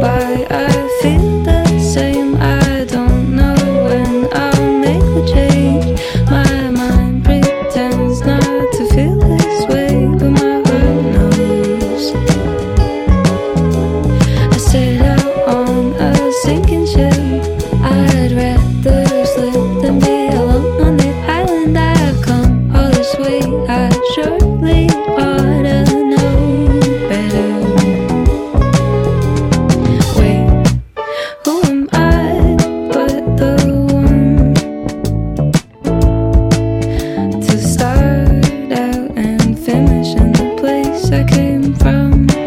why I feel the same. I don't know when I'll make the change. My mind pretends not to feel this way, but my heart knows. I set out on a sinking ship. I'd rather slip than be alone on the island. I've come all this way, I surely ought to know better. Wait, who am I but the one to start out and finish in the place I came from?